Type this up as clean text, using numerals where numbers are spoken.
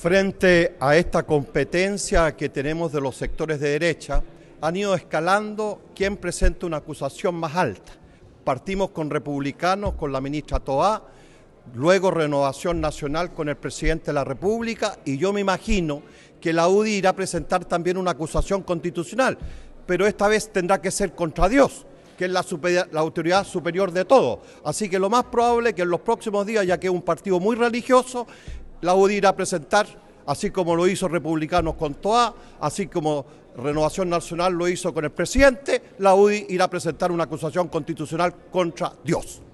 Frente a esta competencia que tenemos de los sectores de derecha, han ido escalando quién presenta una acusación más alta. Partimos con Republicanos, con la ministra Toá, luego Renovación Nacional con el presidente de la República, y yo me imagino que la UDI irá a presentar también una acusación constitucional, pero esta vez tendrá que ser contra Dios, que es la autoridad superior de todo. Así que lo más probable es que en los próximos días, ya que es un partido muy religioso, la UDI irá a presentar, así como lo hizo Republicanos con Toá, así como Renovación Nacional lo hizo con el presidente, la UDI irá a presentar una acusación constitucional contra Dios.